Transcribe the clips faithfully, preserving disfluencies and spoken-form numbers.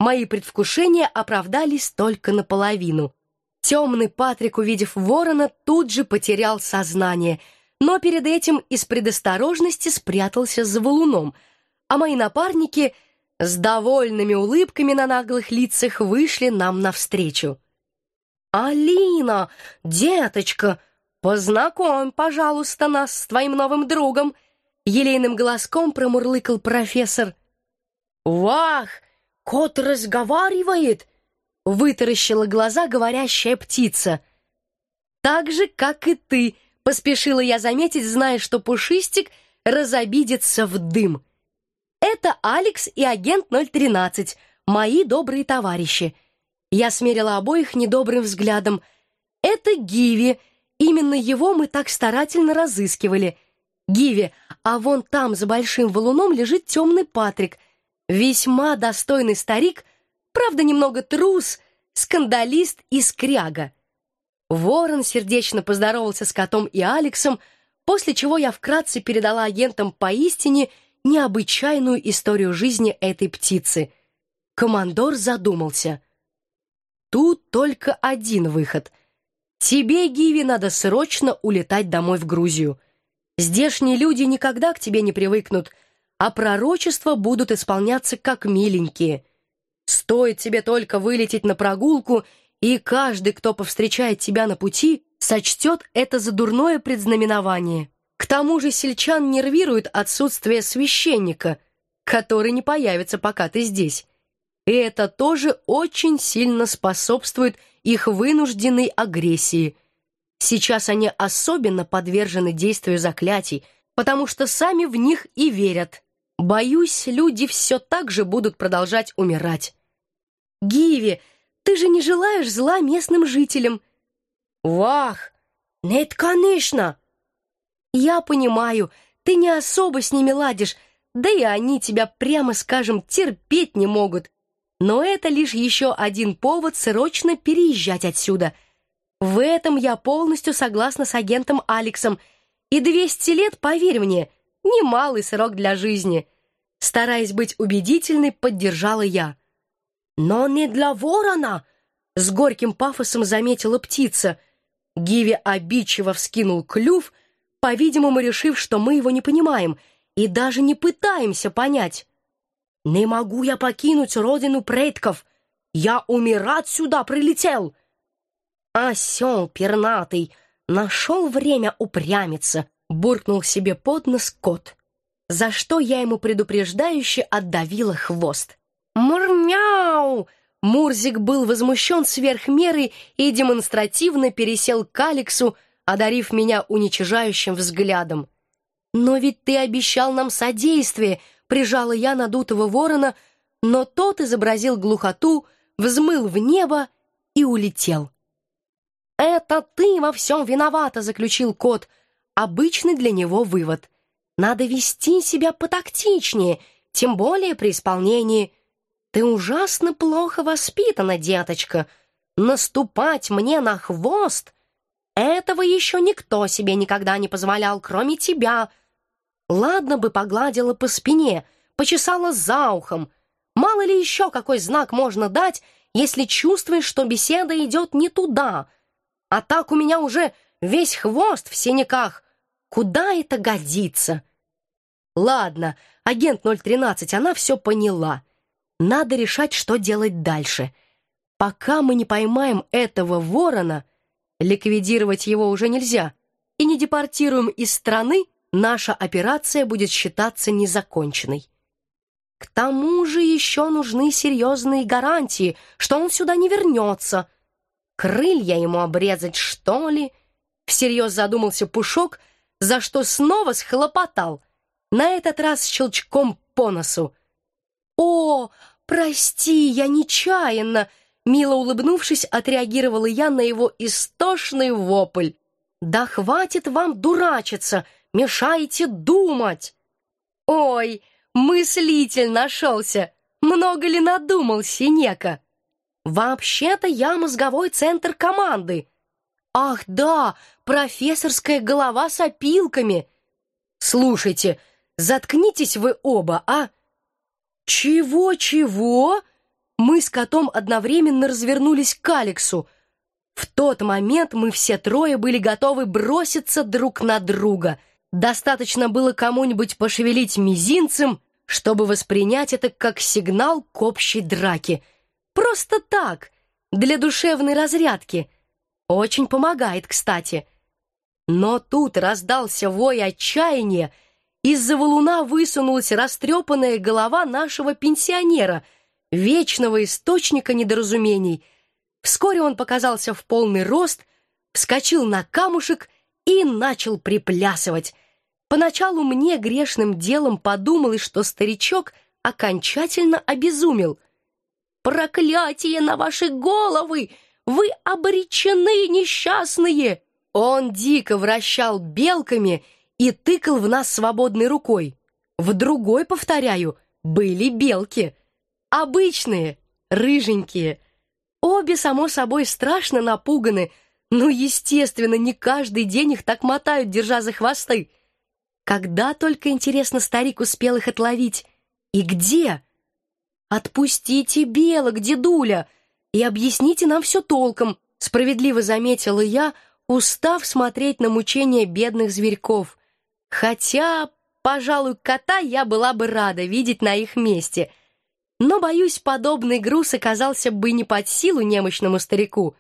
Мои предвкушения оправдались только наполовину. Темный Патрик, увидев ворона, тут же потерял сознание, но перед этим из предосторожности спрятался за валуном, а мои напарники с довольными улыбками на наглых лицах вышли нам навстречу. «Алина, деточка, познакомь, пожалуйста, нас с твоим новым другом», елейным голоском промурлыкал профессор. «Вах, кот разговаривает!» вытаращила глаза говорящая птица. «Так же, как и ты», — поспешила я заметить, зная, что Пушистик разобидится в дым. «Это Алекс и агент ноль тринадцать, мои добрые товарищи». Я смерила обоих недобрым взглядом. «Это Гиви, именно его мы так старательно разыскивали. Гиви, а вон там за большим валуном лежит темный Патрик, весьма достойный старик, правда, немного трус, скандалист и скряга». Ворон сердечно поздоровался с котом и Алексом, после чего я вкратце передала агентам поистине необычайную историю жизни этой птицы. Командор задумался. «Тут только один выход. Тебе, Гиви, надо срочно улетать домой в Грузию. Здешние люди никогда к тебе не привыкнут, а пророчества будут исполняться как миленькие. Стоит тебе только вылететь на прогулку, и каждый, кто повстречает тебя на пути, сочтет это за дурное предзнаменование. К тому же сельчан нервирует отсутствие священника, который не появится, пока ты здесь. И это тоже очень сильно способствует их вынужденной агрессии. Сейчас они особенно подвержены действию заклятий, потому что сами в них и верят. Боюсь, люди все так же будут продолжать умирать. Гиви, ты же не желаешь зла местным жителям?» «Вах, нет, конечно!» «Я понимаю, ты не особо с ними ладишь, да и они тебя, прямо скажем, терпеть не могут. Но это лишь еще один повод срочно переезжать отсюда. В этом я полностью согласна с агентом Алексом. И двести лет, поверь мне, немалый срок для жизни». Стараясь быть убедительной, поддержала я. «Но не для ворона!» — с горьким пафосом заметила птица. Гиви обидчиво вскинул клюв, по-видимому, решив, что мы его не понимаем и даже не пытаемся понять. «Не могу я покинуть родину предков! Я умирать сюда прилетел!» «Осел пернатый! Нашел время упрямиться!» — буркнул себе под нос кот, за что я ему предупреждающе отдавила хвост. «Мур-мяу!» Мурзик был возмущен сверх меры и демонстративно пересел к Алексу, одарив меня уничижающим взглядом. «Но ведь ты обещал нам содействие!» — прижала я надутого ворона, но тот изобразил глухоту, взмыл в небо и улетел. «Это ты во всем виновата!» — заключил кот. Обычный для него вывод. «Надо вести себя потактичнее, тем более при исполнении. Ты ужасно плохо воспитана, деточка. Наступать мне на хвост? Этого еще никто себе никогда не позволял, кроме тебя. Ладно бы погладила по спине, почесала за ухом. Мало ли еще какой знак можно дать, если чувствуешь, что беседа идет не туда. А так у меня уже весь хвост в синяках. Куда это годится?» «Ладно, агент ноль тринадцать, она все поняла. Надо решать, что делать дальше. Пока мы не поймаем этого ворона, ликвидировать его уже нельзя, и не депортируем из страны, наша операция будет считаться незаконченной. К тому же еще нужны серьезные гарантии, что он сюда не вернется. Крылья ему обрезать, что ли?» Всерьез задумался Пушок, за что снова схлопотал, на этот раз щелчком по носу. «О, прости, я нечаянно!» Мило улыбнувшись, отреагировала я на его истошный вопль. «Да хватит вам дурачиться! Мешаете думать!» «Ой, мыслитель нашелся! Много ли надумал Синека?» «Вообще-то я мозговой центр команды!» «Ах да, профессорская голова с опилками!» «Слушайте, заткнитесь вы оба, а?» «Чего-чего?» Мы с котом одновременно развернулись к Алексу. В тот момент мы все трое были готовы броситься друг на друга. Достаточно было кому-нибудь пошевелить мизинцем, чтобы воспринять это как сигнал к общей драке. Просто так, для душевной разрядки. Очень помогает, кстати. Но тут раздался вой отчаяния. Из-за валуна высунулась растрепанная голова нашего пенсионера, вечного источника недоразумений. Вскоре он показался в полный рост, вскочил на камушек и начал приплясывать. Поначалу мне грешным делом подумалось, что старичок окончательно обезумел. «Проклятие на ваши головы! Вы обречены, несчастные!» Он дико вращал белками и тыкал в нас свободной рукой. В другой, повторяю, были белки. Обычные, рыженькие. Обе, само собой, страшно напуганы, но, естественно, не каждый день их так мотают, держа за хвосты. Когда только, интересно, старик успел их отловить? И где? «Отпустите белок, дедуля, и объясните нам все толком», справедливо заметила я, устав смотреть на мучения бедных зверьков. Хотя, пожалуй, кота я была бы рада видеть на их месте. Но, боюсь, подобный груз оказался бы не под силу немощному старику.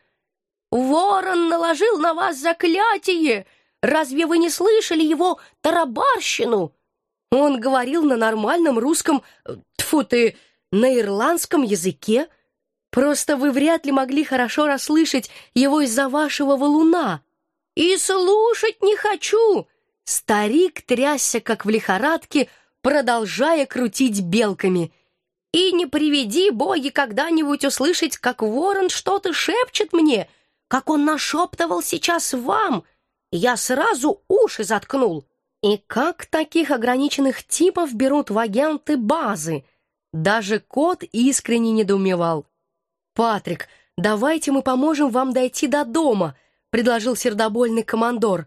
«Ворон наложил на вас заклятие! Разве вы не слышали его тарабарщину?» Он говорил на нормальном русском, тьфу ты, на ирландском языке. Просто вы вряд ли могли хорошо расслышать его из-за вашего валуна. «И слушать не хочу!» Старик трясся, как в лихорадке, продолжая крутить белками. «И не приведи, боги, когда-нибудь услышать, как ворон что-то шепчет мне, как он нашептывал сейчас вам. Я сразу уши заткнул». И как таких ограниченных типов берут в агенты базы? Даже кот искренне недоумевал. «Патрик, давайте мы поможем вам дойти до дома», — предложил сердобольный командор.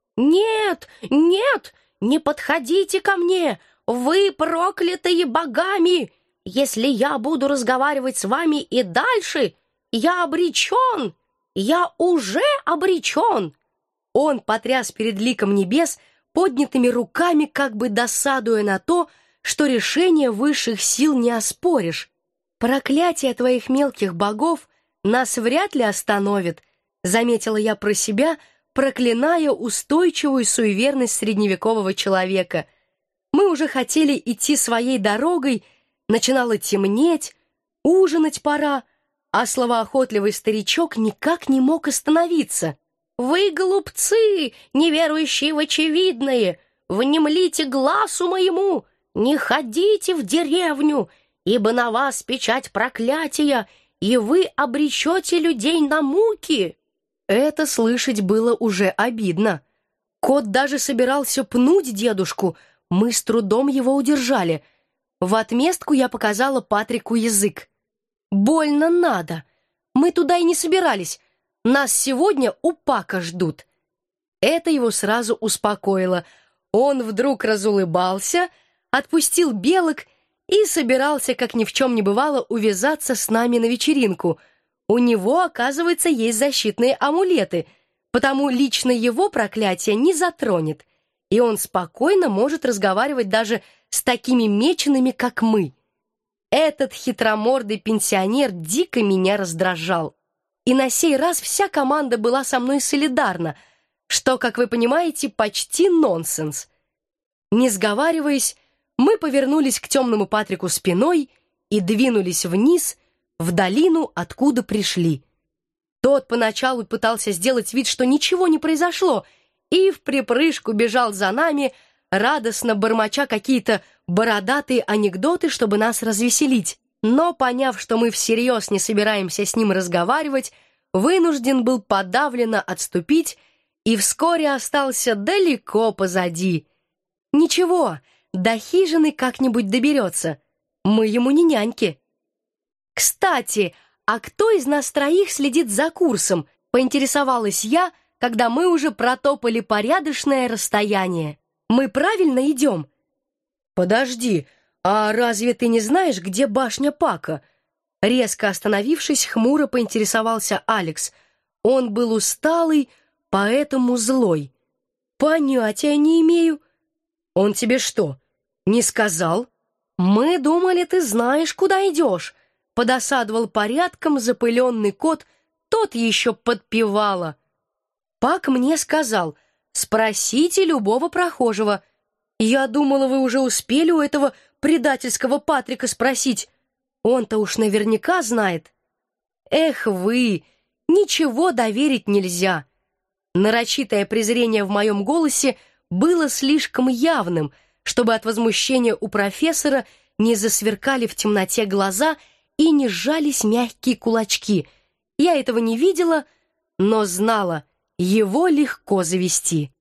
«Нет, нет, не подходите ко мне! Вы проклятые богами! Если я буду разговаривать с вами и дальше, я обречен! Я уже обречен!» Он потряс перед ликом небес поднятыми руками, как бы досадуя на то, что решение высших сил не оспоришь. «Проклятие твоих мелких богов нас вряд ли остановит», заметила я про себя, проклиная устойчивую суеверность средневекового человека. Мы уже хотели идти своей дорогой, начинало темнеть, ужинать пора, а словоохотливый старичок никак не мог остановиться. «Вы, глупцы, неверующие в очевидное, внемлите глазу моему, не ходите в деревню, ибо на вас печать проклятия, и вы обречете людей на муки». Это слышать было уже обидно. Кот даже собирался пнуть дедушку, мы с трудом его удержали. В отместку я показала Патрику язык. «Больно надо. Мы туда и не собирались. Нас сегодня у Пака ждут». Это его сразу успокоило. Он вдруг разулыбался, отпустил белок и собирался, как ни в чем не бывало, увязаться с нами на вечеринку. У него, оказывается, есть защитные амулеты, потому лично его проклятие не затронет, и он спокойно может разговаривать даже с такими мечеными, как мы. Этот хитромордый пенсионер дико меня раздражал. И на сей раз вся команда была со мной солидарна, что, как вы понимаете, почти нонсенс. Не сговариваясь, мы повернулись к темному Патрику спиной и двинулись вниз, в долину, откуда пришли. Тот поначалу пытался сделать вид, что ничего не произошло, и вприпрыжку бежал за нами, радостно бормоча какие-то бородатые анекдоты, чтобы нас развеселить. Но, поняв, что мы всерьез не собираемся с ним разговаривать, вынужден был подавленно отступить и вскоре остался далеко позади. Ничего, до хижины как-нибудь доберется. Мы ему не няньки. «Кстати, а кто из нас троих следит за курсом?» — поинтересовалась я, когда мы уже протопали порядочное расстояние. «Мы правильно идем?» «Подожди, а разве ты не знаешь, где башня Пака?» Резко остановившись, хмуро поинтересовался Алекс. Он был усталый, поэтому злой. «Понятия не имею». «Он тебе что, не сказал?» «Мы думали, ты знаешь, куда идешь», — подосадовал порядком запыленный кот, тот еще подпевала. «Пак мне сказал, спросите любого прохожего. Я думала, вы уже успели у этого предательского Патрика спросить. Он-то уж наверняка знает». «Эх вы, ничего доверить нельзя». Нарочитое презрение в моем голосе было слишком явным, чтобы от возмущения у профессора не засверкали в темноте глаза и не сжались мягкие кулачки. Я этого не видела, но знала, его легко завести.